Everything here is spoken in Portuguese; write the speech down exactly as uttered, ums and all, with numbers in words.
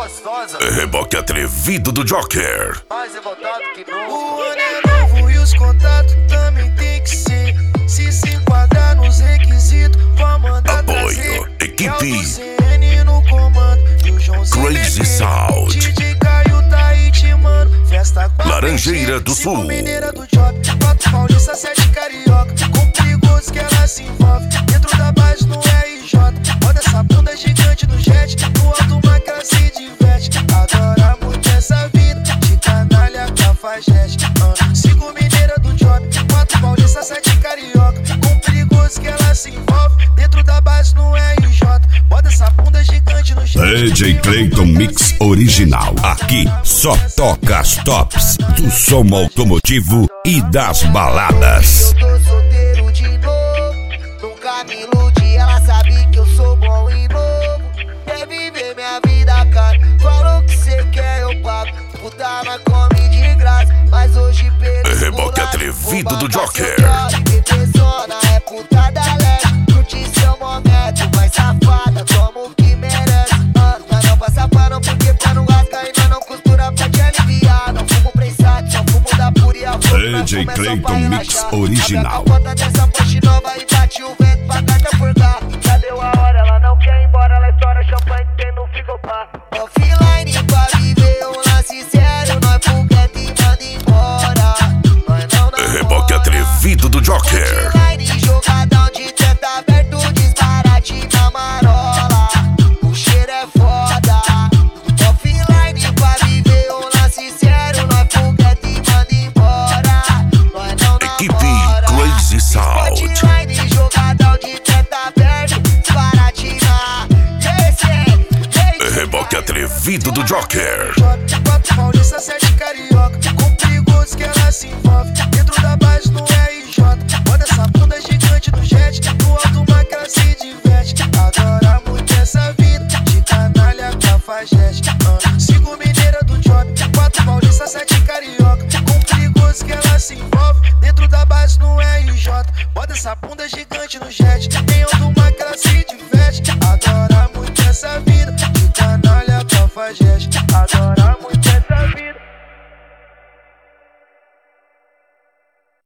gostosa. Reboque atrevido do Joker. Mais revoltado que nunca. O ano é novo e os contatos também tem que ser. Se se enquadrar nos requisitos, vou mandar Apoio, trazer. equipe É o do C N no comando e o Joãozinho Crazy B T. Sound. D J Caio tá intimando. Festa com a Laranjeira do cinco Sul. Mineira do Job, quatro Paulista, sete Carioca. Com perigoso que ela se envolve. Dentro da base no R J. Roda essa bunda gigante no jet. No alto uma que ela se diverte. Adora muito essa vida de canalha cafajeste. uh. Cinco Mineira do Job, quatro Paulista, sete Carioca. Com perigoso que ela se envolve. Dentro da base no R J. Bota essa bunda gigante no jet. D J Clayton Mix Original. Aqui só toca as tops do som automotivo e das baladas. Eu tô solteiro de novo, nunca me iludi. Ela sabe que eu sou bom e novo. Quer viver minha vida, cara. Falou que cê quer, eu pago. Puta, mas come de graça. Mas hoje pelo Reboque atrevido do Joker. Zona é puta da leste. Curte seu momento, vai safada, toma o que merece. Ah, mas não passa pano porque pra não rasgar e nós não costura pra te aliviar. Não fumo prensado, só fumo da pura e a D J Clayton Mix Original. Bota dessa ponte nova e bate o vento pra carta furgar. Já deu a hora, ela não quer ir embora. Ela estoura champanhe que tem no frigobar. Offline pra viver um lance sério. Nós foguete e manda embora. Nós não namora. Reboque atrevido do Joker. Offline, jogadão de teto aberto, disparate na marola. O cheiro é foda. Offline pra viver um lance sério. Nós foguete e manda embora. Nós não Equipe namora. Crazy Sound. Hotline, jogadão de teto aberto, disparate na esse, Reboque atrevido do Joker. Quatro Paulista, sete Carioca. Com perigoso que ela se envolve. Dentro da base